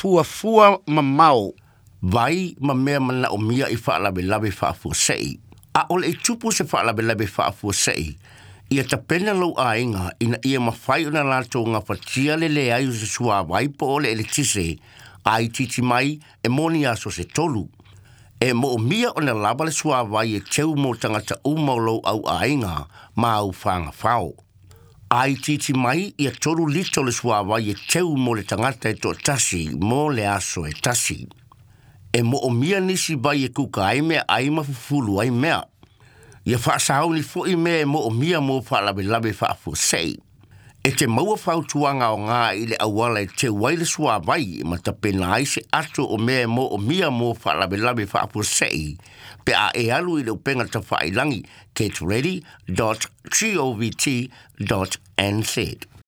fua mamau vai ma mea mana o mia I whaalawe whaafua sei. A ole I tupu se whaalawe whaafua sei. Ia ta pena lau a inga ina ia mawhai o na lato ngā whatia lele ai o se sua waipo ole ele tise a I titi mai e moni aso se tolu. E mo o mia o na laba le sua wai e teu mo tangata umaulau au a inga ma au whanga whao. Ai titi mai ia toru lito le sua wai e teu mo le tangata e to tasi mo le aso e tasi. E mo o mia nisi vai e kuka ai mea ai mafufulu ai mea. Ia whaasahau ni fo I mea e mo o mia mo whaalawe whaafu sei. E te maua whautuanga o ngā I le awala e te waile sua vai ma ta pena ai se ato o mea mo o mia mo whaalawe whaafu sei. Pe a e alu I le upenga ta whailangi, getready.govt.nz.